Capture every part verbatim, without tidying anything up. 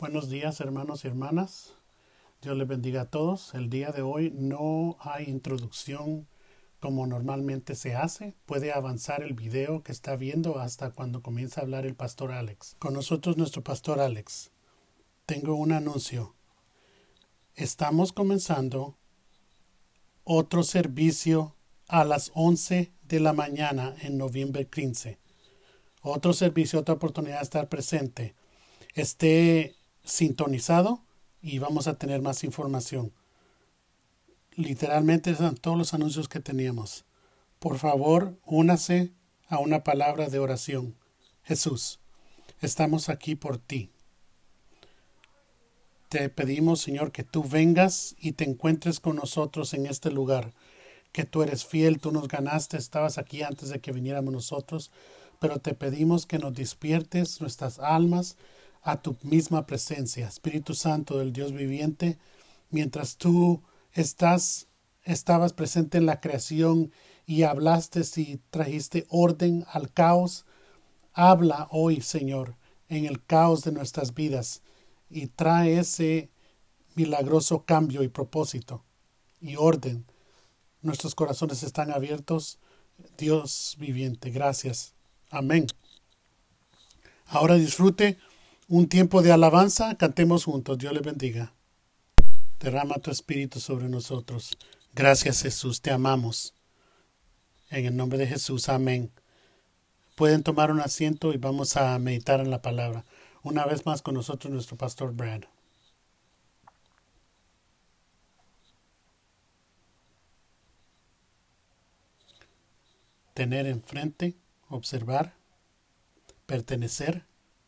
Buenos días, hermanos y hermanas. Dios les bendiga a todos. El día de hoy no hay introducción como normalmente se hace. Puede avanzar el video que está viendo hasta cuando comienza a hablar el pastor Alex. Con nosotros nuestro pastor Alex. Tengo un anuncio. Estamos comenzando otro servicio a las once de la mañana en noviembre quince. Otro servicio, otra oportunidad de estar presente. Esté sintonizado y vamos a tener más información. Literalmente son todos los anuncios que teníamos. Por favor, únase a una palabra de oración. Jesús, estamos aquí por ti. Te pedimos, Señor, que tú vengas y te encuentres con nosotros en este lugar. Que tú eres fiel, tú nos ganaste, estabas aquí antes de que viniéramos nosotros. Pero te pedimos que nos despiertes nuestras almas a tu misma presencia, Espíritu Santo del Dios viviente, mientras tú estás, estabas presente en la creación y hablaste y trajiste orden al caos. Habla hoy, Señor, en el caos de nuestras vidas y trae ese milagroso cambio y propósito y orden. Nuestros corazones están abiertos, Dios viviente. Gracias. Amén. Ahora disfrute un tiempo de alabanza. Cantemos juntos. Dios les bendiga. Derrama tu espíritu sobre nosotros. Gracias, Jesús. Te amamos. En el nombre de Jesús. Amén. Pueden tomar un asiento y vamos a meditar en la palabra. Una vez más con nosotros nuestro pastor Brad. Tener enfrente, observar, pertenecer,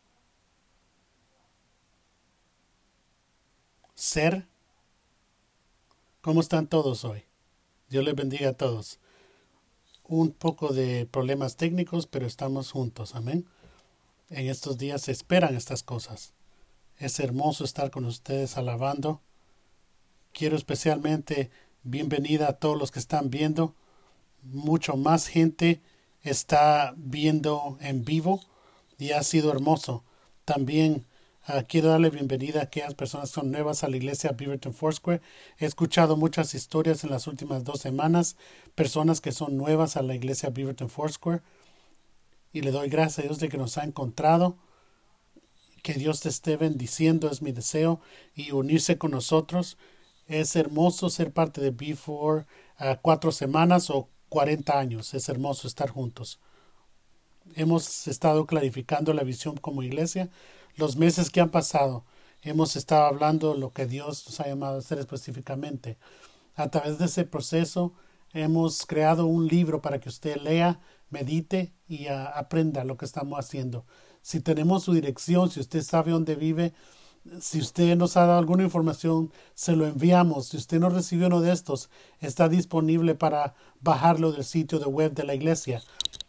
ser. ¿Cómo están todos hoy? Dios les bendiga a todos. Un poco de problemas técnicos, pero estamos juntos. Amén. En estos días se esperan estas cosas. Es hermoso estar con ustedes alabando. Quiero especialmente bienvenida a todos los que están viendo. Mucho más gente está viendo en vivo y ha sido hermoso. También Uh, quiero darle bienvenida a aquellas personas que son nuevas a la iglesia Beaverton Foursquare. He escuchado muchas historias en las últimas dos semanas, personas que son nuevas a la iglesia Beaverton Foursquare, y le doy gracias a Dios de que nos ha encontrado. Que Dios te esté bendiciendo, es mi deseo, y unirse con nosotros. Es hermoso ser parte de B cuatro uh, cuatro semanas o cuarenta años. Es hermoso estar juntos. Hemos estado clarificando la visión como iglesia. Los meses que han pasado, hemos estado hablando de lo que Dios nos ha llamado a hacer específicamente. A través de ese proceso, hemos creado un libro para que usted lea, medite y uh, aprenda lo que estamos haciendo. Si tenemos su dirección, si usted sabe dónde vive, si usted nos ha dado alguna información, se lo enviamos. Si usted no recibió uno de estos, está disponible para bajarlo del sitio de web de la iglesia.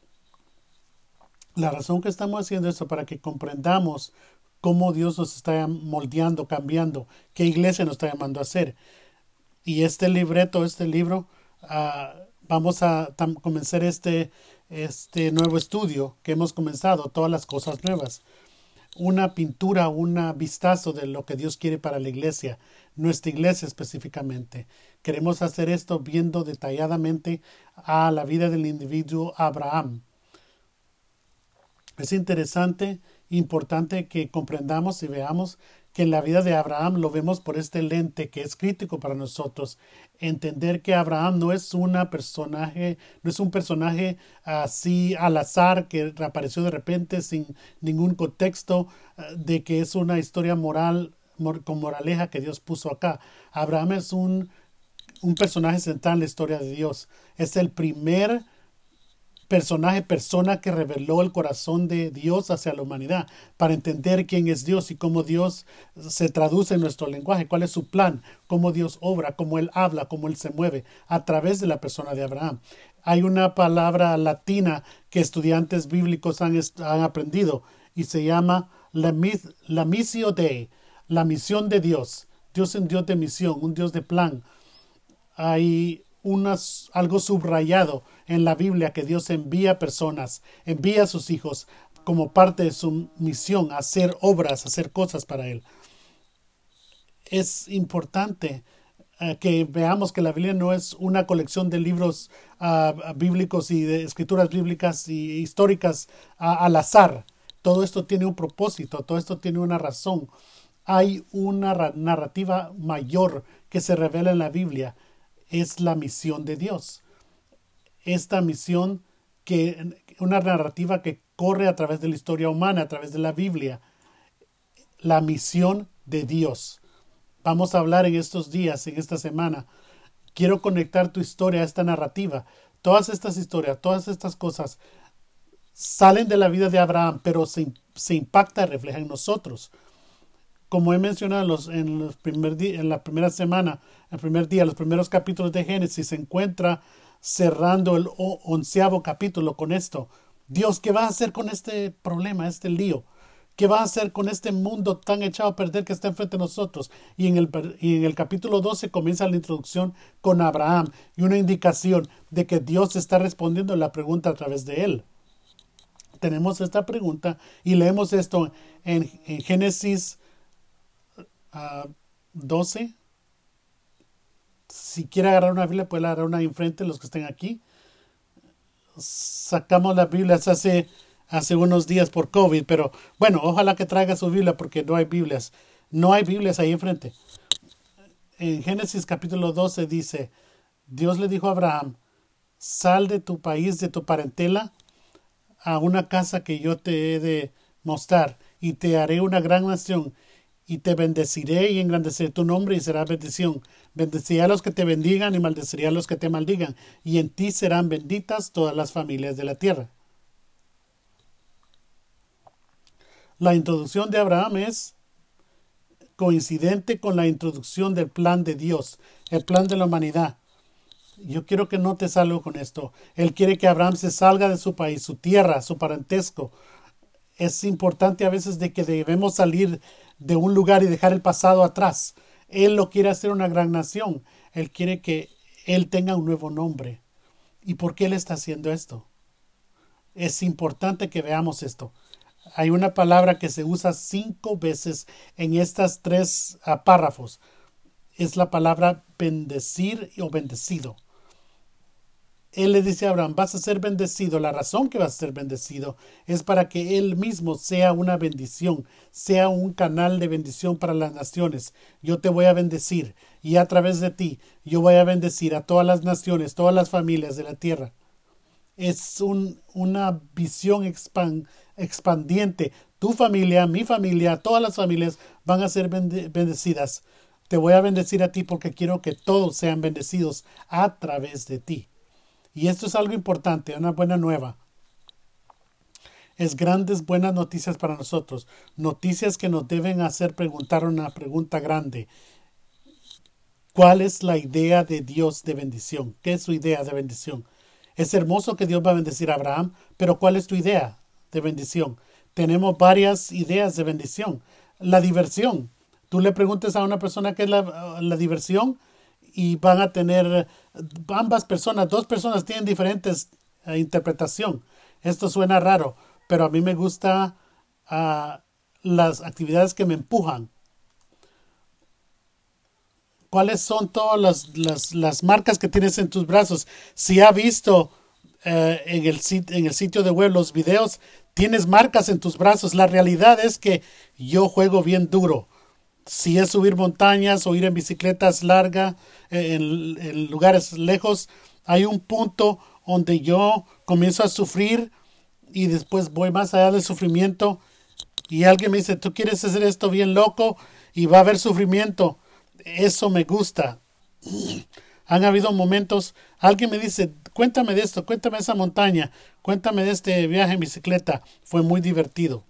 La razón que estamos haciendo esto para que comprendamos cómo Dios nos está moldeando, cambiando, qué iglesia nos está llamando a hacer. Y este libreto, este libro, uh, vamos a comenzar este, este nuevo estudio que hemos comenzado, todas las cosas nuevas. Una pintura, un vistazo de lo que Dios quiere para la iglesia, nuestra iglesia específicamente. Queremos hacer esto viendo detalladamente a la vida del individuo Abraham. Es interesante, importante que comprendamos y veamos que en la vida de Abraham lo vemos por este lente que es crítico para nosotros. Entender que Abraham no es una personaje, no es un personaje así al azar que reapareció de repente sin ningún contexto de que es una historia moral con moraleja que Dios puso acá. Abraham es un, un personaje central en la historia de Dios. Es el primer personaje, persona que reveló el corazón de Dios hacia la humanidad para entender quién es Dios y cómo Dios se traduce en nuestro lenguaje, cuál es su plan, cómo Dios obra, cómo Él habla, cómo Él se mueve a través de la persona de Abraham. Hay una palabra latina que estudiantes bíblicos han, han aprendido y se llama la, la missio Dei, la misión de Dios. Dios es un Dios de misión, un Dios de plan. Hay Unas, algo subrayado en la Biblia que Dios envía personas, envía a sus hijos como parte de su misión a hacer obras, a hacer cosas para Él. es importante uh, que veamos que la Biblia no es una colección de libros uh, bíblicos y de escrituras bíblicas y históricas uh, al azar. Todo esto tiene un propósito, todo esto tiene una razón. Hay una narrativa mayor que se revela en la Biblia. Es la misión de Dios. Esta misión, que una narrativa que corre a través de la historia humana, a través de la Biblia. La misión de Dios. Vamos a hablar en estos días, en esta semana. Quiero conectar tu historia a esta narrativa. Todas estas historias, todas estas cosas salen de la vida de Abraham, pero se, se impacta y refleja en nosotros. Como he mencionado en, los, en, los primer día, en la primera semana, el primer día, los primeros capítulos de Génesis, se encuentra cerrando el onceavo capítulo con esto. Dios, ¿qué va a hacer con este problema, este lío? ¿Qué va a hacer con este mundo tan echado a perder que está enfrente de nosotros? Y en el, y en el capítulo doce comienza la introducción con Abraham y una indicación de que Dios está respondiendo la pregunta a través de él. Tenemos esta pregunta y leemos esto en, en Génesis uh, doce. Si quiere agarrar una Biblia, puede agarrar una enfrente, los que estén aquí. Sacamos las Biblias hace... hace unos días por COVID, pero bueno, ojalá que traiga su Biblia porque no hay Biblias. No hay Biblias ahí enfrente. En Génesis capítulo doce dice, Dios le dijo a Abraham, sal de tu país, de tu parentela, a una casa que yo te he de mostrar, y te haré una gran nación, y te bendeciré y engrandeceré tu nombre y será bendición. Bendeciré a los que te bendigan y maldeciré a los que te maldigan, y en ti serán benditas todas las familias de la tierra. La introducción de Abraham es coincidente con la introducción del plan de Dios, el plan de la humanidad. Yo quiero que notes algo con esto. Él quiere que Abraham se salga de su país, su tierra, su parentesco. Es importante a veces de que debemos salir de un lugar y dejar el pasado atrás. Él lo quiere hacer una gran nación. Él quiere que él tenga un nuevo nombre. ¿Y por qué él está haciendo esto? Es importante que veamos esto. Hay una palabra que se usa cinco veces en estas tres uh, párrafos. Es la palabra bendecir o bendecido. Él le dice a Abraham, vas a ser bendecido. La razón que vas a ser bendecido es para que él mismo sea una bendición, sea un canal de bendición para las naciones. Yo te voy a bendecir y a través de ti yo voy a bendecir a todas las naciones, todas las familias de la tierra. Es un, una visión expand, expandiente. Tu familia, mi familia, todas las familias van a ser bende, bendecidas. Te voy a bendecir a ti porque quiero que todos sean bendecidos a través de ti. Y esto es algo importante, una buena nueva. Es grandes, buenas noticias para nosotros. Noticias que nos deben hacer preguntar una pregunta grande. ¿Cuál es la idea de Dios de bendición? ¿Qué es su idea de bendición? Es hermoso que Dios va a bendecir a Abraham, pero ¿cuál es tu idea de bendición? Tenemos varias ideas de bendición. La diversión. Tú le preguntes a una persona qué es la, la diversión y van a tener, ambas personas, dos personas tienen diferentes uh, interpretación. Esto suena raro, pero a mí me gusta uh, las actividades que me empujan. ¿Cuáles son todas las, las, las marcas que tienes en tus brazos? Si ha visto eh, en, el, en el sitio de web los videos, tienes marcas en tus brazos. La realidad es que yo juego bien duro. Si es subir montañas o ir en bicicletas largas, eh, en, en lugares lejos, hay un punto donde yo comienzo a sufrir y después voy más allá del sufrimiento. Y alguien me dice, ¿tú quieres hacer esto bien loco? Y va a haber sufrimiento. Eso me gusta. Han habido momentos, alguien me dice, cuéntame de esto, cuéntame de esa montaña, cuéntame de este viaje en bicicleta, fue muy divertido.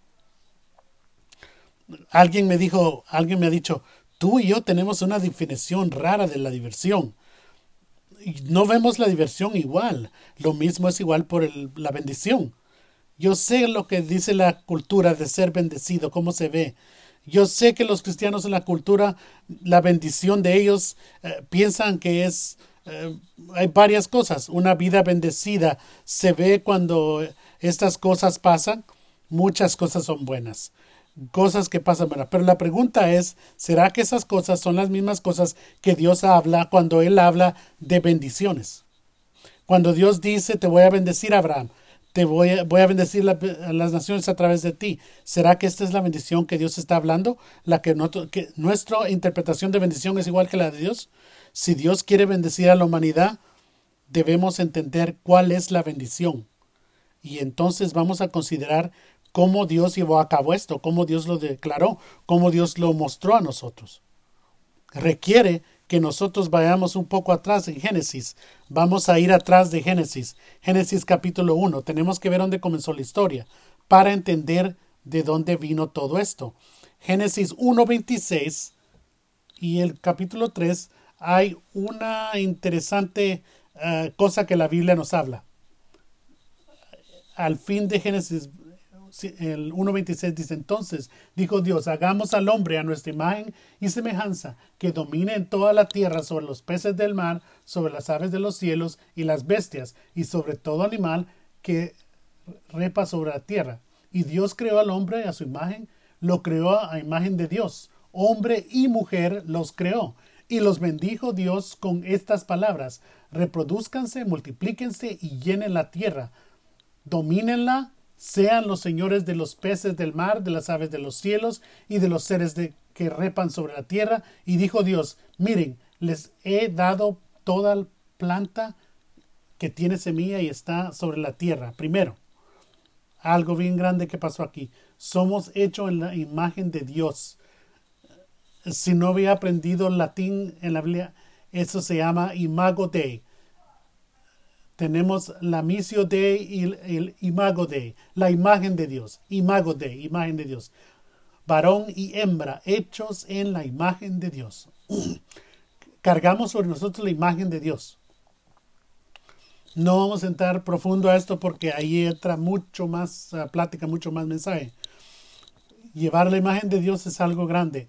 Alguien me dijo, alguien me ha dicho, tú y yo tenemos una definición rara de la diversión. No vemos la diversión igual, lo mismo es igual por el, la bendición. Yo sé lo que dice la cultura de ser bendecido, cómo se ve. Yo sé que los cristianos en la cultura, la bendición de ellos, eh, piensan que es, eh, hay varias cosas. Una vida bendecida se ve cuando estas cosas pasan. Muchas cosas son buenas. cosas que pasan, ¿verdad? Pero la pregunta es, ¿será que esas cosas son las mismas cosas que Dios habla cuando Él habla de bendiciones? Cuando Dios dice, te voy a bendecir, Abraham, te voy a, voy a bendecir la, a las naciones a través de ti. ¿Será que esta es la bendición que Dios está hablando? La que, no, que nuestra interpretación de bendición es igual que la de Dios. Si Dios quiere bendecir a la humanidad, debemos entender cuál es la bendición. Y entonces vamos a considerar cómo Dios llevó a cabo esto, cómo Dios lo declaró, cómo Dios lo mostró a nosotros. Requiere que nosotros vayamos un poco atrás en Génesis. Vamos a ir atrás de Génesis. Génesis capítulo uno. Tenemos que ver dónde comenzó la historia para entender de dónde vino todo esto. Génesis uno veintiséis y el capítulo tres hay una interesante uh, cosa que la Biblia nos habla. Al fin de Génesis el uno veintiséis dice, entonces dijo Dios, hagamos al hombre a nuestra imagen y semejanza, que domine en toda la tierra sobre los peces del mar, sobre las aves de los cielos y las bestias, y sobre todo animal que repa sobre la tierra. Y Dios creó al hombre a su imagen, lo creó a imagen de Dios, hombre y mujer los creó. Y los bendijo Dios con estas palabras, reproduzcanse, multiplíquense y llenen la tierra, domínenla, sean los señores de los peces del mar, de las aves de los cielos y de los seres de, que repan sobre la tierra. Y dijo Dios, miren, les he dado toda planta que tiene semilla y está sobre la tierra. Primero, algo bien grande que pasó aquí. Somos hechos en la imagen de Dios. Si no había aprendido latín en la Biblia, eso se llama imago Dei. Tenemos la missio Dei y el, el imago Dei, la imagen de Dios, imago Dei, imagen de Dios. Varón y hembra, hechos en la imagen de Dios. Cargamos sobre nosotros la imagen de Dios. No vamos a entrar profundo a esto porque ahí entra mucho más uh, plática, mucho más mensaje. Llevar la imagen de Dios es algo grande.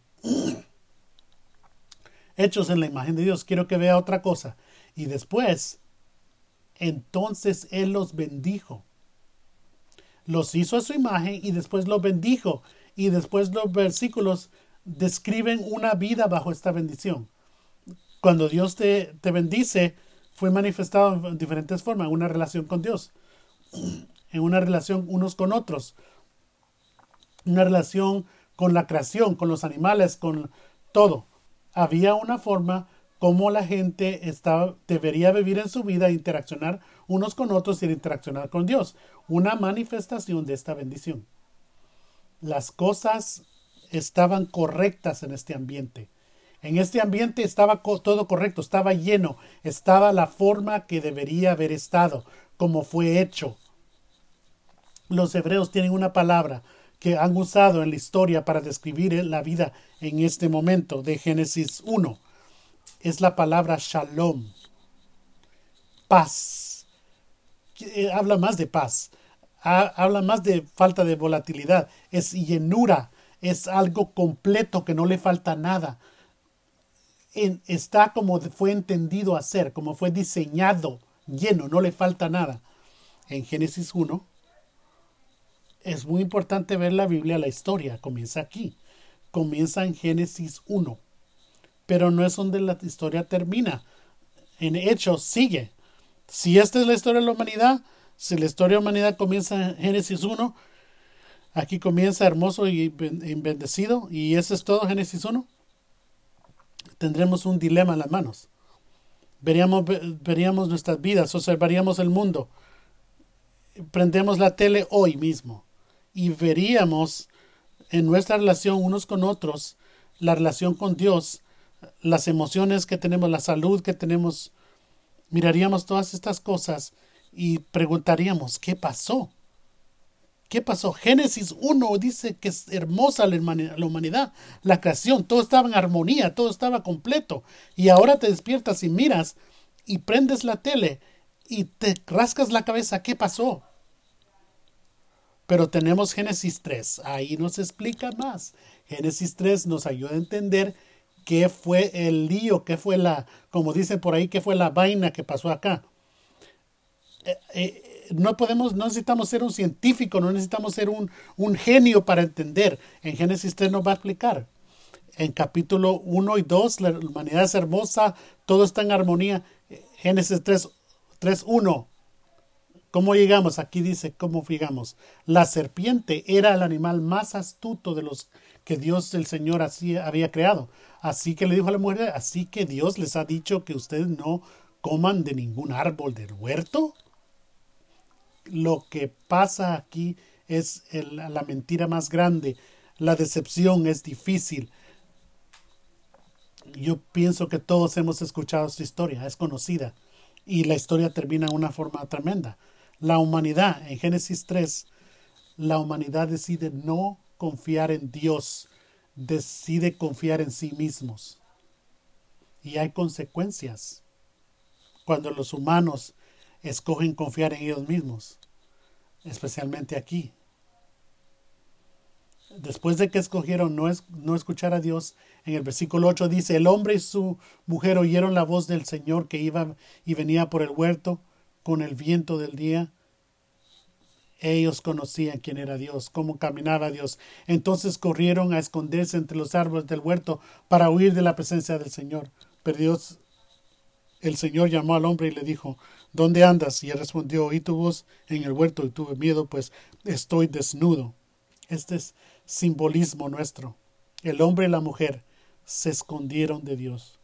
Hechos en la imagen de Dios. Quiero que vea otra cosa. Y después, entonces Él los bendijo. Los hizo a su imagen y después los bendijo. Y después los versículos describen una vida bajo esta bendición. Cuando Dios te, te bendice, fue manifestado en diferentes formas. En una relación con Dios. En una relación unos con otros. Una relación con la creación, con los animales, con todo. Había una forma como la gente estaba, debería vivir en su vida, interaccionar unos con otros y interaccionar con Dios. Una manifestación de esta bendición. Las cosas estaban correctas en este ambiente. En este ambiente estaba co- todo correcto, estaba lleno, estaba la forma que debería haber estado, como fue hecho. Los hebreos tienen una palabra que han usado en la historia para describir la vida en este momento de Génesis uno. Es la palabra shalom, paz. Habla más de paz, habla más de falta de volatilidad, es llenura, es algo completo que no le falta nada. En, está como fue entendido a ser, como fue diseñado, lleno, no le falta nada. En Génesis uno, es muy importante ver la Biblia, la historia, comienza aquí, comienza en Génesis uno. Pero no es donde la historia termina. En Hechos sigue. Si esta es la historia de la humanidad, si la historia de la humanidad comienza en Génesis uno, aquí comienza hermoso y bendecido, y eso es todo Génesis uno, tendremos un dilema en las manos. Veríamos, veríamos nuestras vidas, observaríamos el mundo. Prendemos la tele hoy mismo y veríamos en nuestra relación unos con otros, la relación con Dios, las emociones que tenemos, la salud que tenemos, miraríamos todas estas cosas y preguntaríamos, ¿qué pasó? ¿Qué pasó? Génesis uno dice que es hermosa la humanidad, la creación, todo estaba en armonía, todo estaba completo. Y ahora te despiertas y miras y prendes la tele y te rascas la cabeza, ¿qué pasó? Pero tenemos Génesis tres, ahí nos explica más. Génesis tres nos ayuda a entender qué fue el lío, qué fue la, como dicen por ahí, qué fue la vaina que pasó acá. Eh, eh, no podemos, no necesitamos ser un científico, no necesitamos ser un, un genio para entender. En Génesis tres nos va a explicar. En capítulo uno y dos, la humanidad es hermosa, todo está en armonía. Génesis tres, uno. ¿Cómo llegamos? Aquí dice cómo llegamos. La serpiente era el animal más astuto de los que Dios el Señor así había creado. Así que le dijo a la mujer, así que Dios les ha dicho que ustedes no coman de ningún árbol del huerto. Lo que pasa aquí es el, la mentira más grande. La decepción es difícil. Yo pienso que todos hemos escuchado esta historia, es conocida. Y la historia termina de una forma tremenda. La humanidad, en Génesis tres, la humanidad decide no confiar en Dios, decide confiar en sí mismos. Y hay consecuencias cuando los humanos escogen confiar en ellos mismos, especialmente aquí. Después de que escogieron no, es, no escuchar a Dios, en el versículo ocho dice, el hombre y su mujer oyeron la voz del Señor que iba y venía por el huerto con el viento del día. Ellos conocían quién era Dios, cómo caminaba Dios. Entonces corrieron a esconderse entre los árboles del huerto para huir de la presencia del Señor. Pero Dios, el Señor llamó al hombre y le dijo, ¿dónde andas? Y él respondió, oí tu voz en el huerto y tuve miedo, pues estoy desnudo. Este es simbolismo nuestro. El hombre y la mujer se escondieron de Dios.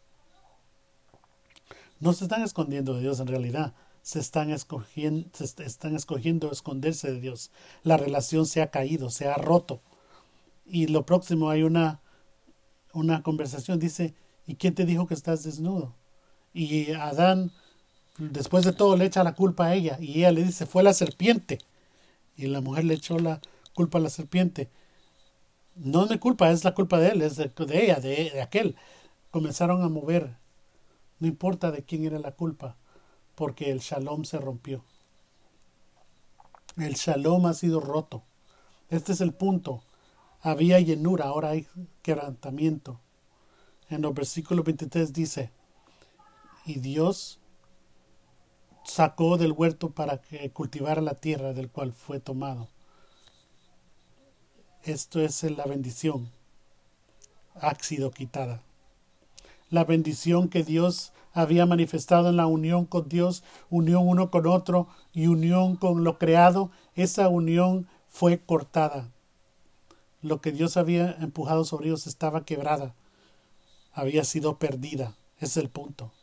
No se están escondiendo de Dios en realidad. Se están escogiendo, se están escogiendo esconderse de Dios. La relación se ha caído, se ha roto. Y lo próximo hay una, una conversación. Dice, ¿y quién te dijo que estás desnudo? Y Adán, después de todo, le echa la culpa a ella. Y ella le dice, fue la serpiente. Y la mujer le echó la culpa a la serpiente. No es mi culpa, es la culpa de él, es de, de ella, de, de aquel. Comenzaron a mover. No importa de quién era la culpa, porque el shalom se rompió. El shalom ha sido roto. Este es el punto. Había llenura, ahora hay quebrantamiento. En los versículos veintitrés dice, y Dios sacó del huerto para que cultivara la tierra del cual fue tomado. Esto es la bendición. Ha sido quitada. La bendición que Dios había manifestado en la unión con Dios, unión uno con otro y unión con lo creado, esa unión fue cortada. Lo que Dios había empujado sobre ellos estaba quebrada, había sido perdida. Ese es el punto.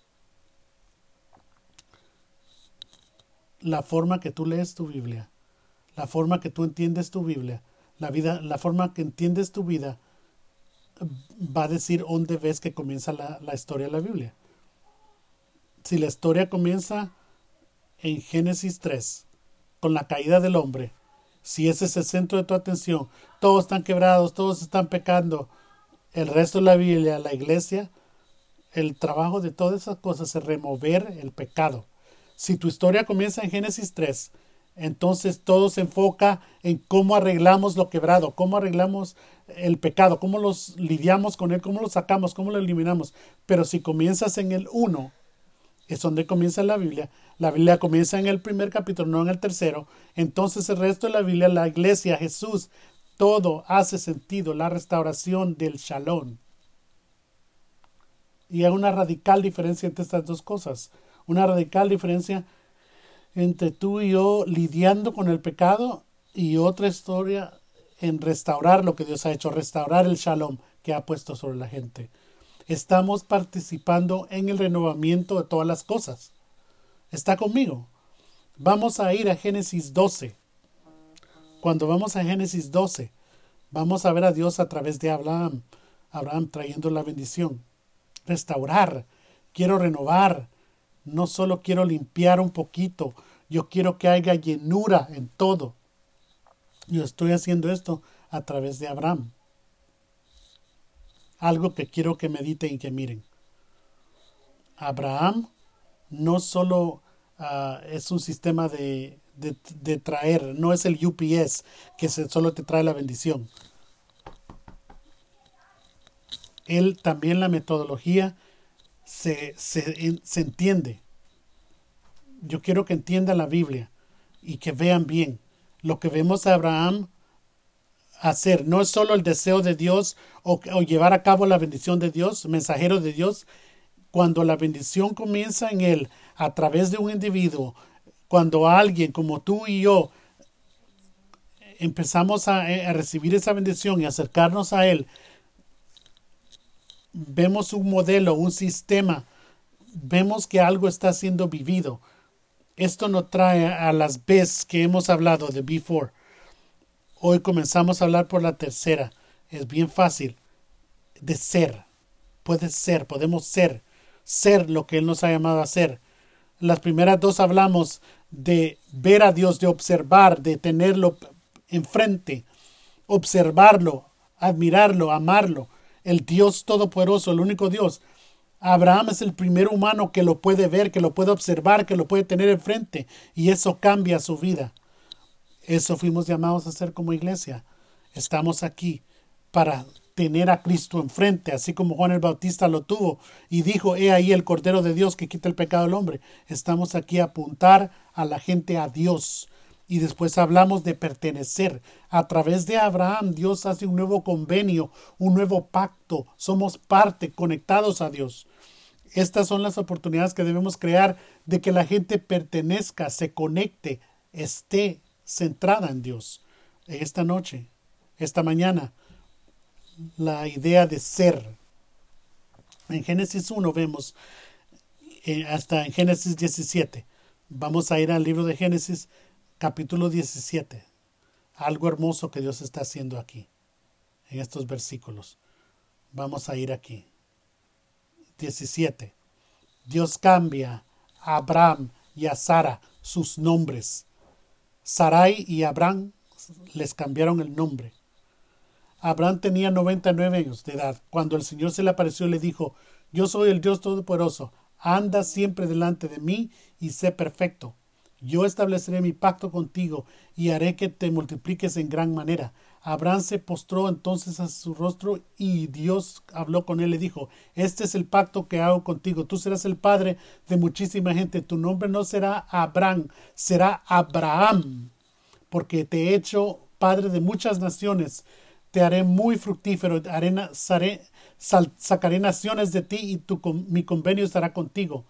La forma que tú lees tu Biblia, la forma que tú entiendes tu Biblia, la vida, la forma que entiendes tu vida va a decir dónde ves que comienza la, la historia de la Biblia. Si la historia comienza en Génesis tres, con la caída del hombre, si ese es el centro de tu atención, todos están quebrados, todos están pecando, el resto de la Biblia, la iglesia, el trabajo de todas esas cosas es remover el pecado. Si tu historia comienza en Génesis tres, entonces todo se enfoca en cómo arreglamos lo quebrado, cómo arreglamos el pecado, cómo los lidiamos con él, cómo lo sacamos, cómo lo eliminamos. Pero si comienzas en el uno, es donde comienza la Biblia. La Biblia comienza en el primer capítulo, no en el tercero. Entonces el resto de la Biblia, la iglesia, Jesús, todo hace sentido, la restauración del shalom. Y hay una radical diferencia entre estas dos cosas. Una radical diferencia entre tú y yo lidiando con el pecado y otra historia en restaurar lo que Dios ha hecho, restaurar el shalom que ha puesto sobre la gente. Estamos participando en el renovamiento de todas las cosas. ¿Está conmigo? Vamos a ir a Génesis doce. Cuando vamos a Génesis doce, vamos a ver a Dios a través de Abraham. Abraham trayendo la bendición. Restaurar. Quiero renovar. No solo quiero limpiar un poquito. Yo quiero que haya llenura en todo. Yo estoy haciendo esto a través de Abraham. Algo que quiero que mediten y que miren. Abraham no solo uh, es un sistema de, de, de traer, no es el U P S que se, solo te trae la bendición. Él también la metodología se, se, se entiende. Yo quiero que entiendan la Biblia. y que vean bien lo que vemos a Abraham hacer. No es solo el deseo de Dios o, o llevar a cabo la bendición de Dios, mensajero de Dios. Cuando la bendición comienza en él a través de un individuo, cuando alguien como tú y yo empezamos a, a recibir esa bendición y acercarnos a él, vemos un modelo, un sistema, vemos que algo está siendo vivido. Esto nos trae a las B's que hemos hablado de before. Hoy comenzamos a hablar por la tercera. Es bien fácil de ser. Puede ser, podemos ser. Ser lo que Él nos ha llamado a ser. Las primeras dos hablamos de ver a Dios, de observar, de tenerlo enfrente, observarlo, admirarlo, amarlo. El Dios Todopoderoso, el único Dios. Abraham es el primer humano que lo puede ver, que lo puede observar, que lo puede tener enfrente, y eso cambia su vida. Eso fuimos llamados a hacer como iglesia. Estamos aquí para tener a Cristo enfrente, así como Juan el Bautista lo tuvo y dijo: he ahí el Cordero de Dios que quita el pecado del hombre. Estamos aquí a apuntar a la gente a Dios. Y después hablamos de pertenecer. A través de Abraham, Dios hace un nuevo convenio, un nuevo pacto. Somos parte, conectados a Dios. Estas son las oportunidades que debemos crear de que la gente pertenezca, se conecte, esté centrada en Dios. Esta noche, esta mañana, la idea de ser. En Génesis uno vemos, eh, hasta en Génesis diecisiete. Vamos a ir al libro de Génesis, capítulo diecisiete. Algo hermoso que Dios está haciendo aquí, en estos versículos. Vamos a ir aquí. diecisiete. Dios cambia a Abraham y a Sara sus nombres. Sarai y Abraham les cambiaron el nombre. Abraham tenía noventa y nueve años de edad. Cuando el Señor se le apareció, le dijo: yo soy el Dios Todopoderoso. Anda siempre delante de mí y sé perfecto. Yo estableceré mi pacto contigo y haré que te multipliques en gran manera. Abraham se postró entonces a su rostro y Dios habló con él y le dijo: este es el pacto que hago contigo. Tú serás el padre de muchísima gente. Tu nombre no será Abraham, será Abraham, porque te he hecho padre de muchas naciones. Te haré muy fructífero, haré, saré, sal, sacaré naciones de ti y tu, mi convenio estará contigo.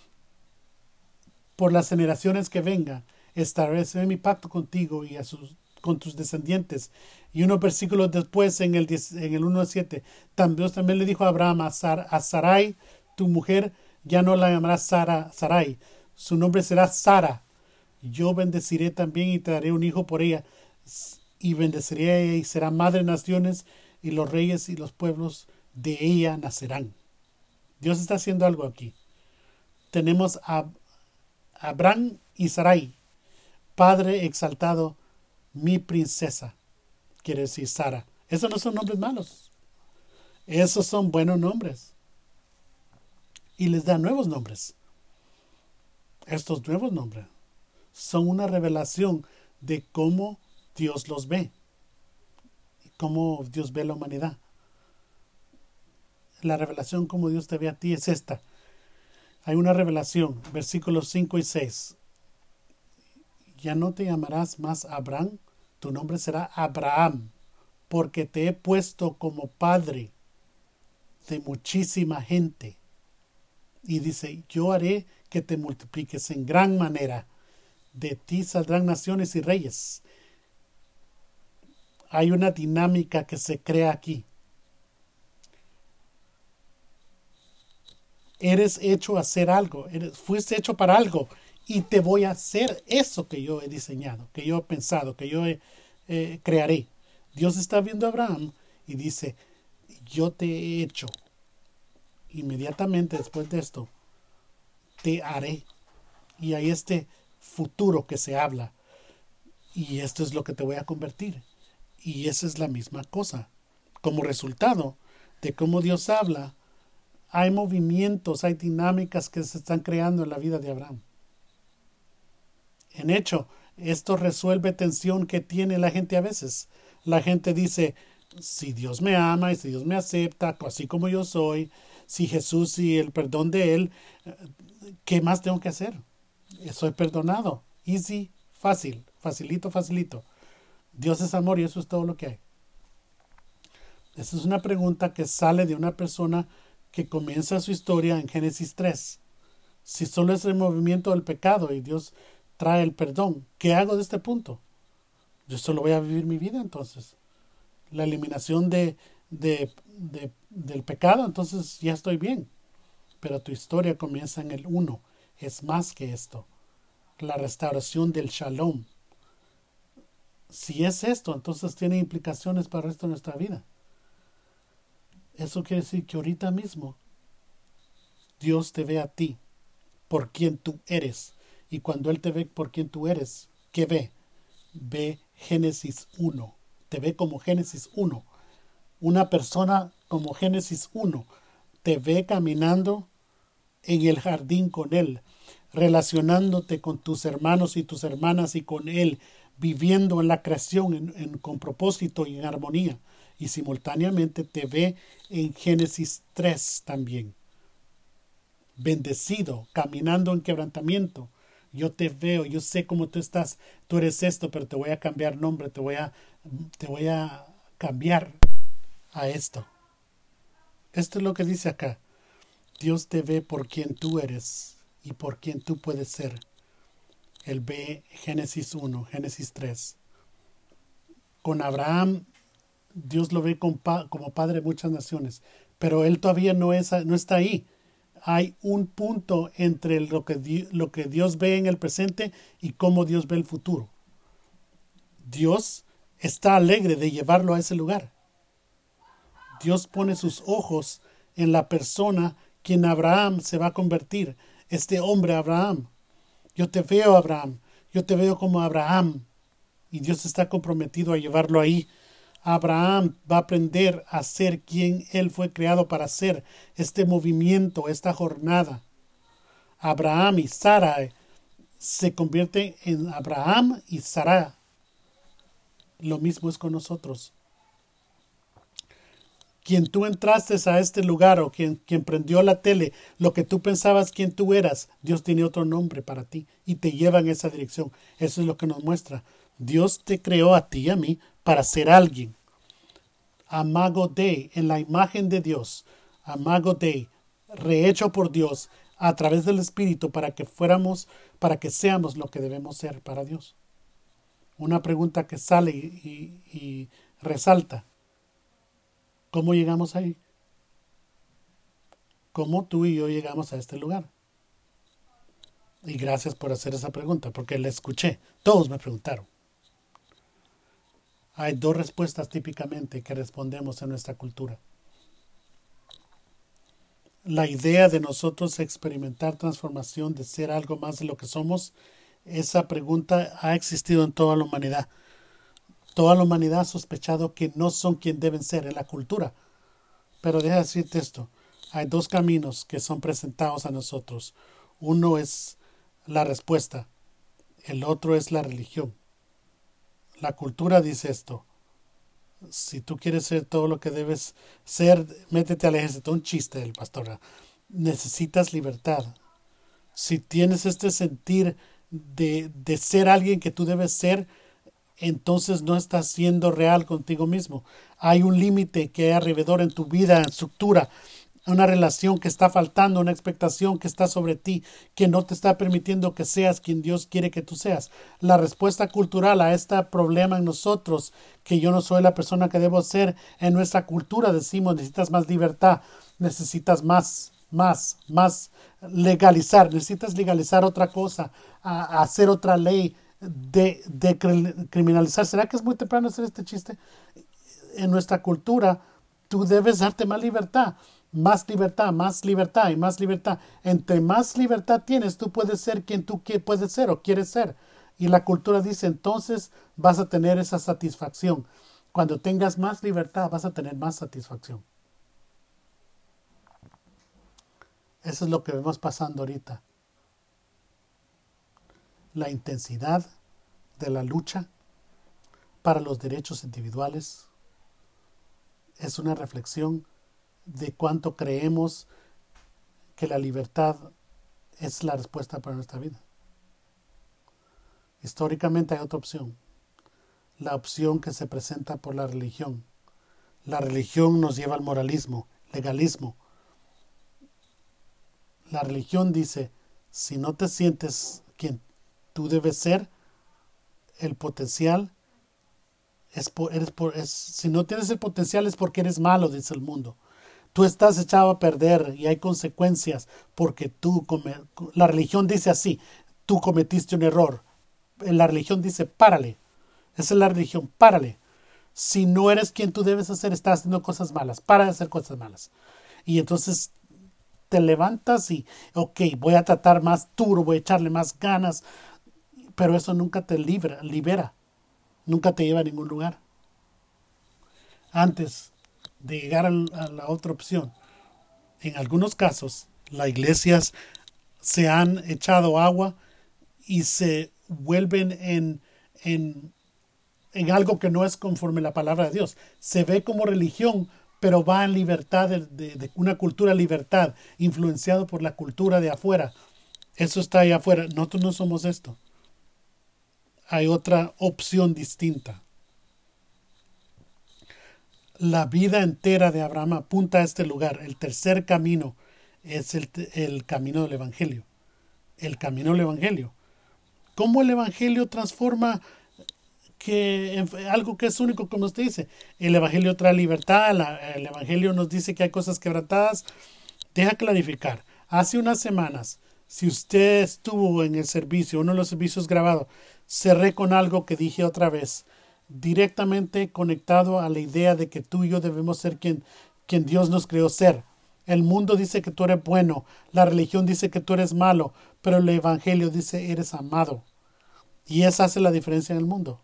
Por las generaciones que vengan, estableceré mi pacto contigo y a sus, con tus descendientes. Y unos versículos después, en el, en el uno a siete, también, Dios también le dijo a Abraham: a, Sar, a Sarai, tu mujer, ya no la llamarás Sara, Sarai, su nombre será Sara. Yo bendeciré también y te daré un hijo por ella, y bendeciré a ella y será madre de naciones, y los reyes y los pueblos de ella nacerán. Dios está haciendo algo aquí. Tenemos a Abraham y Sarai. Padre exaltado, mi princesa, quiere decir Sara. Esos no son nombres malos. Esos son buenos nombres. Y les da nuevos nombres. Estos nuevos nombres son una revelación de cómo Dios los ve. Cómo Dios ve la humanidad. La revelación como Dios te ve a ti es esta. Hay una revelación, versículos cinco y seis. Ya no te llamarás más Abraham, tu nombre será Abraham, porque te he puesto como padre de muchísima gente. Y dice: yo haré que te multipliques en gran manera. De ti saldrán naciones y reyes. Hay una dinámica que se crea aquí. Eres hecho a hacer algo, eres, fuiste hecho para algo, y te voy a hacer eso que yo he diseñado, que yo he pensado, que yo he, eh, crearé. Dios está viendo a Abraham y dice: yo te he hecho. Inmediatamente después de esto, te haré. Y hay este futuro que se habla. Y esto es lo que te voy a convertir. Y esa es la misma cosa. Como resultado de cómo Dios habla, hay movimientos, hay dinámicas que se están creando en la vida de Abraham. En hecho, esto resuelve tensión que tiene la gente a veces. La gente dice: si Dios me ama y si Dios me acepta, así como yo soy, si Jesús y el perdón de Él, ¿qué más tengo que hacer? Soy perdonado. Easy Fácil, facilito, facilito. Dios es amor y eso es todo lo que hay. Esa es una pregunta que sale de una persona que comienza su historia en Génesis tres. Si solo es el movimiento del pecado y Dios trae el perdón, ¿qué hago de este punto? Yo solo voy a vivir mi vida entonces. La eliminación de, de, de, del pecado, entonces ya estoy bien. Pero tu historia comienza en el uno. Es más que esto. La restauración del shalom. Si es esto, entonces tiene implicaciones para el resto de nuestra vida. Eso quiere decir que ahorita mismo Dios te ve a ti por quien tú eres. Y cuando Él te ve por quien tú eres, ¿qué ve? Ve Génesis uno. Te ve como Génesis uno. Una persona como Génesis uno te ve caminando en el jardín con Él, relacionándote con tus hermanos y tus hermanas y con Él, viviendo en la creación en, en, con propósito y en armonía. Y simultáneamente te ve en Génesis tres también. Bendecido, caminando en quebrantamiento. Yo te veo, yo sé cómo tú estás. Tú eres esto, pero te voy a cambiar nombre, te voy a, te voy a cambiar a esto. Esto es lo que dice acá. Dios te ve por quien tú eres y por quien tú puedes ser. Él ve Génesis uno, Génesis tres. Con Abraham, Dios lo ve como padre de muchas naciones, pero él todavía no, es, no está ahí. Hay un punto entre lo que, lo que Dios ve en el presente y cómo Dios ve el futuro. Dios está alegre de llevarlo a ese lugar. Dios pone sus ojos en la persona quien Abraham se va a convertir. Este hombre Abraham. Yo te veo, Abraham. Yo te veo como Abraham. Y Dios está comprometido a llevarlo ahí. Abraham va a aprender a ser quien él fue creado para ser. Este movimiento, esta jornada. Abraham y Sara se convierten en Abraham y Sara. Lo mismo es con nosotros. Quien tú entraste a este lugar o quien, quien prendió la tele, lo que tú pensabas quien tú eras, Dios tiene otro nombre para ti y te lleva en esa dirección. Eso es lo que nos muestra. Dios te creó a ti y a mí para ser alguien. Amago Dei, en la imagen de Dios. Amago Dei, rehecho por Dios a través del Espíritu para que fuéramos, para que seamos lo que debemos ser para Dios. Una pregunta que sale y, y, y resalta. ¿Cómo llegamos ahí? ¿Cómo tú y yo llegamos a este lugar? Y gracias por hacer esa pregunta, porque la escuché. Todos me preguntaron. Hay dos respuestas típicamente que respondemos en nuestra cultura. La idea de nosotros experimentar transformación, de ser algo más de lo que somos, esa pregunta ha existido en toda la humanidad. Toda la humanidad ha sospechado que no son quien deben ser en la cultura. Pero deja decirte esto. Hay dos caminos que son presentados a nosotros. Uno es la respuesta. El otro es la religión. La cultura dice esto. Si tú quieres ser todo lo que debes ser, métete al ejército. Un chiste del pastor. Necesitas libertad. Si tienes este sentir de, de ser alguien que tú debes ser, entonces no estás siendo real contigo mismo. Hay un límite que hay alrededor en tu vida, en estructura, una relación que está faltando, una expectación que está sobre ti, que no te está permitiendo que seas quien Dios quiere que tú seas. La respuesta cultural a este problema en nosotros, que yo no soy la persona que debo ser, en nuestra cultura decimos, necesitas más libertad, necesitas más, más, más legalizar, necesitas legalizar otra cosa, a, a hacer otra ley, De, de criminalizar. ¿Será que es muy temprano hacer este chiste? En nuestra cultura, tú debes darte más libertad, más libertad, más libertad y más libertad. Entre más libertad tienes, tú puedes ser quien tú puedes ser o quieres ser. Y la cultura dice, entonces vas a tener esa satisfacción. Cuando tengas más libertad, vas a tener más satisfacción. Eso es lo que vemos pasando ahorita. La intensidad de la lucha para los derechos individuales es una reflexión de cuánto creemos que la libertad es la respuesta para nuestra vida. Históricamente hay otra opción, la opción que se presenta por la religión. La religión nos lleva al moralismo, legalismo. La religión dice, si no te sientes quien tú debes ser, el potencial es por, eres por, es, si no tienes el potencial es porque eres malo, dice el mundo. Tú estás echado a perder y hay consecuencias porque tú, come, la religión dice así, tú cometiste un error. La religión dice, párale. Esa es la religión, párale. Si no eres quien tú debes hacer, estás haciendo cosas malas. Para de hacer cosas malas. Y entonces te levantas y, ok, voy a tratar más duro, voy a echarle más ganas. Pero eso nunca te libera, libera. Nunca te lleva a ningún lugar. Antes de llegar a la otra opción, en algunos casos, las iglesias se han echado agua y se vuelven en, en, en algo que no es conforme a la palabra de Dios. Se ve como religión, pero va en libertad de, de, de una cultura libertad, influenciado por la cultura de afuera. Eso está ahí afuera. Nosotros no somos esto. Hay otra opción distinta. La vida entera de Abraham apunta a este lugar. El tercer camino es el, el camino del Evangelio. El camino del Evangelio. ¿Cómo el Evangelio transforma que algo que es único, como usted dice? El Evangelio trae libertad, la, el Evangelio nos dice que hay cosas quebrantadas. Deja clarificar. Hace unas semanas, si usted estuvo en el servicio, uno de los servicios grabados, cerré con algo que dije otra vez, directamente conectado a la idea de que tú y yo debemos ser quien, quien Dios nos creó ser. El mundo dice que tú eres bueno, la religión dice que tú eres malo, pero el Evangelio dice eres amado. Y esa hace la diferencia en el mundo.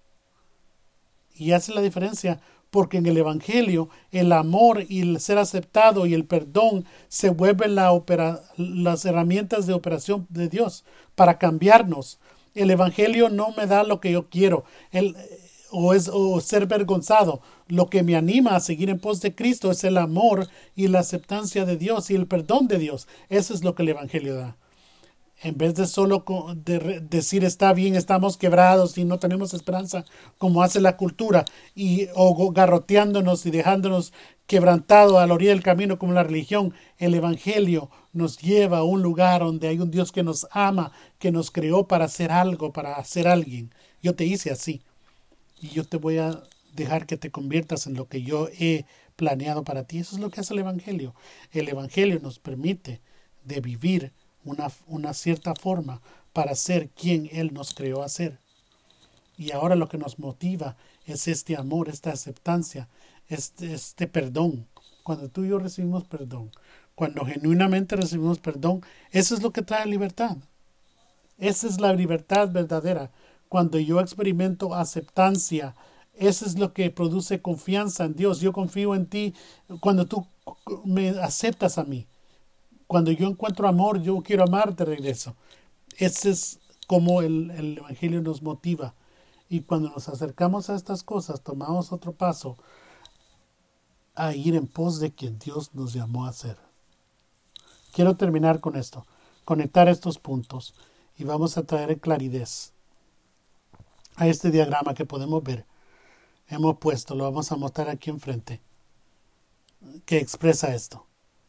Y hace la diferencia porque en el Evangelio el amor y el ser aceptado y el perdón se vuelven la opera, las herramientas de operación de Dios para cambiarnos. El Evangelio no me da lo que yo quiero el, o, es, o ser vergonzado. Lo que me anima a seguir en pos de Cristo es el amor y la aceptancia de Dios y el perdón de Dios. Eso es lo que el Evangelio da. En vez de solo de decir está bien, estamos quebrados y no tenemos esperanza, como hace la cultura, y o garroteándonos y dejándonos quebrantados a la orilla del camino como la religión, el Evangelio nos lleva a un lugar donde hay un Dios que nos ama, que nos creó para hacer algo, para ser alguien. Yo te hice así y yo te voy a dejar que te conviertas en lo que yo he planeado para ti. Eso es lo que hace el Evangelio. El Evangelio nos permite de vivir Una, una cierta forma para ser quien Él nos creó a ser. Y ahora lo que nos motiva es este amor, esta aceptancia, este, este perdón. Cuando tú y yo recibimos perdón, cuando genuinamente recibimos perdón, eso es lo que trae libertad. Esa es la libertad verdadera. Cuando yo experimento aceptancia, eso es lo que produce confianza en Dios. Yo confío en ti cuando tú me aceptas a mí. Cuando yo encuentro amor, yo quiero amar de regreso. Ese es como el, el Evangelio nos motiva. Y cuando nos acercamos a estas cosas, tomamos otro paso a ir en pos de quien Dios nos llamó a ser. Quiero terminar con esto, conectar estos puntos y vamos a traer claridad a este diagrama que podemos ver. Hemos puesto, lo vamos a mostrar aquí enfrente, que expresa esto.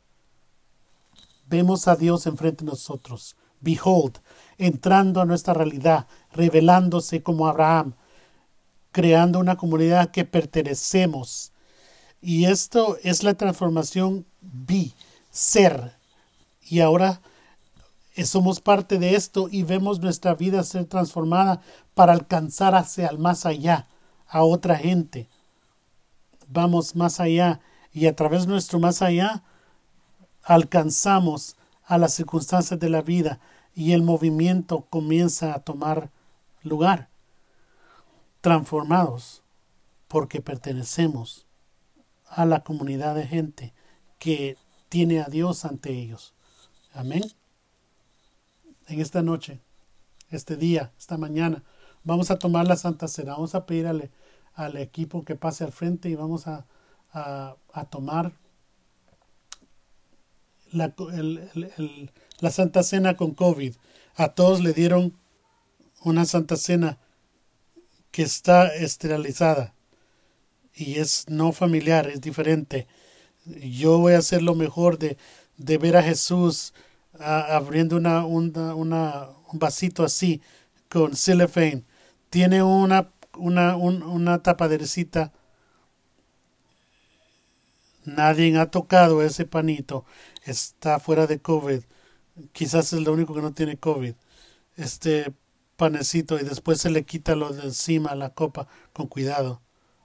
Vemos a Dios enfrente de nosotros. Behold, entrando a nuestra realidad, revelándose como Abraham, creando una comunidad que pertenecemos. Y esto es la transformación be, ser. Y ahora somos parte de esto y vemos nuestra vida ser transformada para alcanzar hacia el más allá, a otra gente. Vamos más allá y a través de nuestro más allá alcanzamos a las circunstancias de la vida y el movimiento comienza a tomar lugar. Transformados porque pertenecemos a la comunidad de gente que tiene a Dios ante ellos. Amén. En esta noche, este día, esta mañana, vamos a tomar la Santa Cena. Vamos a pedir al, al equipo que pase al frente y vamos a, a, a tomar La, el, el, el, la Santa Cena con COVID. A todos le dieron una Santa Cena que está esterilizada y es no familiar, es diferente. Yo voy a hacer lo mejor de, de ver a Jesús a, abriendo una, una, una, un vasito así con cellophane. Tiene una, una, un, una tapadercita. Nadie ha tocado ese panito. Está fuera de COVID. Quizás es lo único que no tiene COVID. Este panecito y después se le quita lo de encima la copa con cuidado.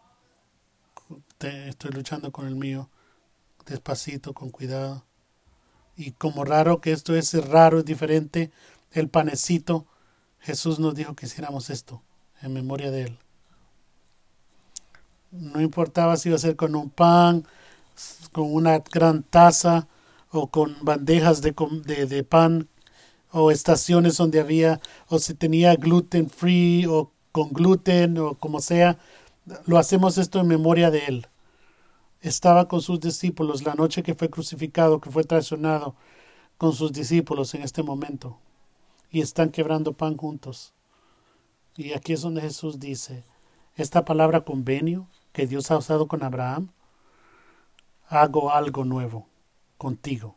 Te, estoy luchando con el mío. Despacito, con cuidado. Y como raro que esto es raro, es diferente, el panecito, Jesús nos dijo que hiciéramos esto en memoria de él. No importaba si iba a ser con un pan, con una gran taza o con bandejas de, de, de pan o estaciones donde había o si tenía gluten free o con gluten o como sea, lo hacemos esto en memoria de él. Estaba con sus discípulos la noche que fue crucificado, que fue traicionado, con sus discípulos en este momento y están quebrando pan juntos. Y aquí es donde Jesús dice, esta palabra convenio que Dios ha usado con Abraham, hago algo nuevo contigo.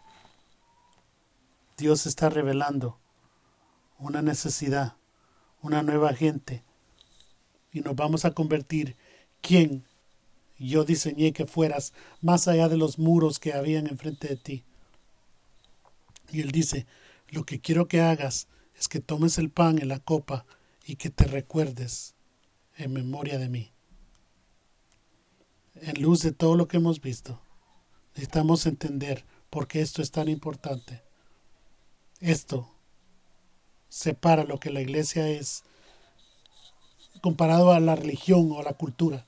Dios está revelando una necesidad, una nueva gente, y nos vamos a convertir. ¿Quién? Yo diseñé que fueras más allá de los muros que habían enfrente de ti. Y él dice, lo que quiero que hagas es que tomes el pan y la copa y que te recuerdes en memoria de mí. En luz de todo lo que hemos visto, necesitamos entender por qué esto es tan importante. Esto separa lo que la iglesia es comparado a la religión o a la cultura.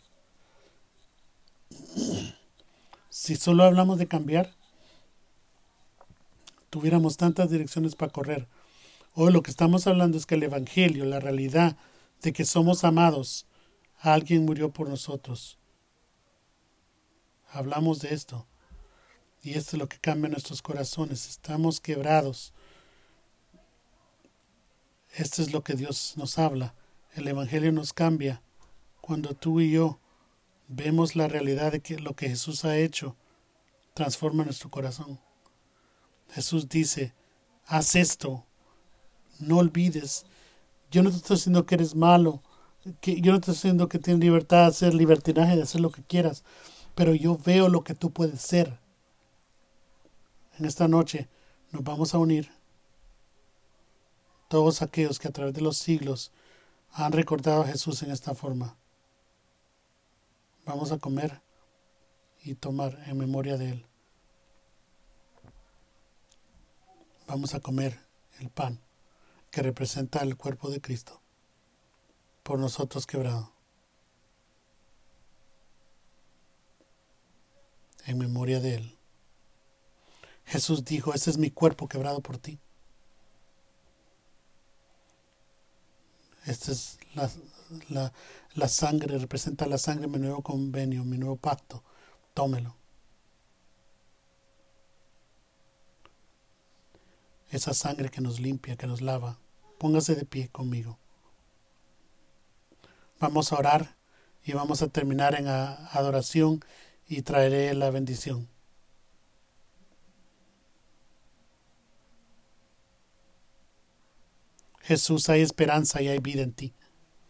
Si solo hablamos de cambiar, tuviéramos tantas direcciones para correr. Hoy lo que estamos hablando es que el Evangelio, la realidad de que somos amados, alguien murió por nosotros. Hablamos de esto. Y esto es lo que cambia nuestros corazones. Estamos quebrados. Esto es lo que Dios nos habla. El Evangelio nos cambia cuando tú y yo vemos la realidad de que lo que Jesús ha hecho transforma nuestro corazón. Jesús dice, haz esto, no olvides. Yo no te estoy diciendo que eres malo, que yo no te estoy diciendo que tienes libertad de hacer libertinaje, de hacer lo que quieras, pero yo veo lo que tú puedes ser. En esta noche nos vamos a unir todos aquellos que a través de los siglos han recordado a Jesús en esta forma. Vamos a comer y tomar en memoria de Él. Vamos a comer el pan que representa el cuerpo de Cristo por nosotros quebrado. En memoria de Él. Jesús dijo, ese es mi cuerpo quebrado por ti. Esta es la, la, la sangre, representa la sangre de mi nuevo convenio, mi nuevo pacto. Tómelo. Esa sangre que nos limpia, que nos lava. Póngase de pie conmigo. Vamos a orar y vamos a terminar en adoración y traeré la bendición. Jesús, hay esperanza y hay vida en ti.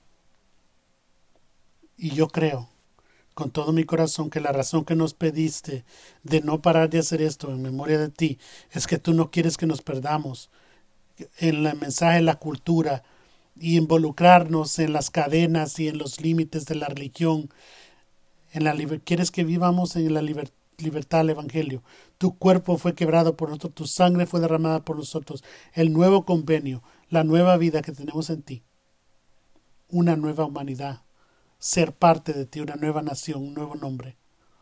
Y yo creo con todo mi corazón que la razón que nos pediste de no parar de hacer esto en memoria de ti es que tú no quieres que nos perdamos en el mensaje de la cultura y involucrarnos en las cadenas y en los límites de la religión. En la liber- quieres que vivamos en la liber- libertad del Evangelio. Tu cuerpo fue quebrado por nosotros, tu sangre fue derramada por nosotros. El nuevo convenio, la nueva vida que tenemos en ti, una nueva humanidad, ser parte de ti, una nueva nación, un nuevo nombre.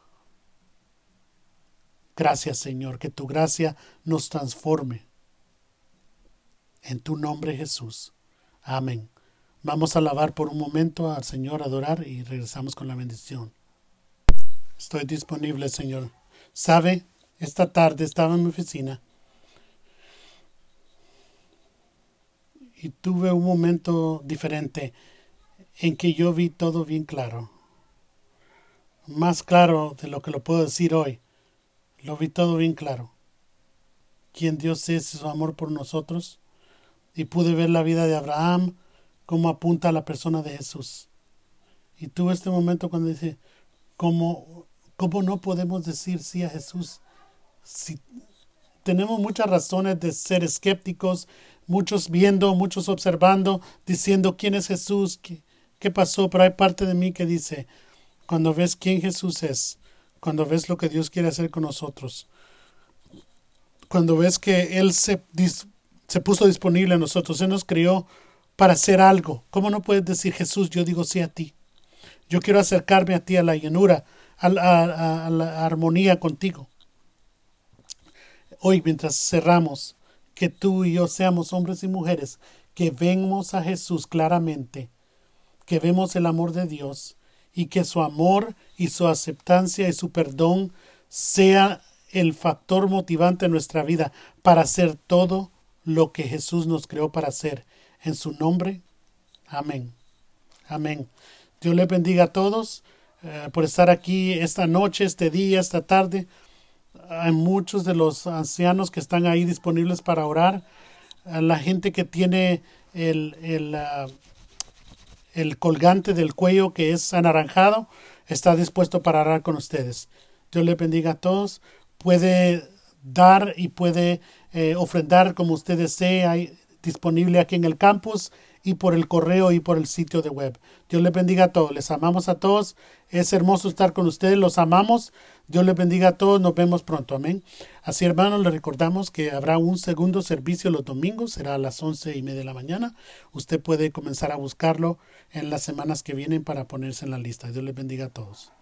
Gracias, Señor, que tu gracia nos transforme. En tu nombre, Jesús. Amén. Vamos a alabar por un momento al Señor, adorar y regresamos con la bendición. Estoy disponible, Señor. ¿Sabe? Esta tarde estaba en mi oficina y tuve un momento diferente en que yo vi todo bien claro. Más claro de lo que lo puedo decir hoy. Lo vi todo bien claro. Quién Dios es, su amor por nosotros. Y pude ver la vida de Abraham, cómo apunta a la persona de Jesús. Y tuve este momento cuando dice, ¿cómo, cómo no podemos decir sí a Jesús? Si tenemos muchas razones de ser escépticos, muchos viendo, muchos observando, diciendo quién es Jesús, qué, qué pasó, pero hay parte de mí que dice, cuando ves quién Jesús es, cuando ves lo que Dios quiere hacer con nosotros, cuando ves que Él se, se puso disponible a nosotros, Él nos crió para hacer algo, ¿cómo no puedes decir Jesús, yo digo sí a ti? Yo quiero acercarme a ti, a la llanura, a la, a, a la armonía contigo. Hoy, mientras cerramos, que tú y yo seamos hombres y mujeres que vemos a Jesús claramente, que vemos el amor de Dios y que su amor y su aceptancia y su perdón sea el factor motivante en nuestra vida para hacer todo lo que Jesús nos creó para hacer. En su nombre, amén. Amén. Dios les bendiga a todos eh, por estar aquí esta noche, este día, esta tarde. Hay muchos de los ancianos que están ahí disponibles para orar. A la gente que tiene el, el, uh, el colgante del cuello que es anaranjado está dispuesto para orar con ustedes. Dios les bendiga a todos. Puede dar y puede eh, ofrendar como usted desee. Hay disponible aquí en el campus y por el correo y por el sitio de web. Dios les bendiga a todos. Les amamos a todos. Es hermoso estar con ustedes. Los amamos. Dios les bendiga a todos. Nos vemos pronto. Amén. Así, hermanos, les recordamos que habrá un segundo servicio los domingos. Será a las once y media de la mañana. Usted puede comenzar a buscarlo en las semanas que vienen para ponerse en la lista. Dios les bendiga a todos.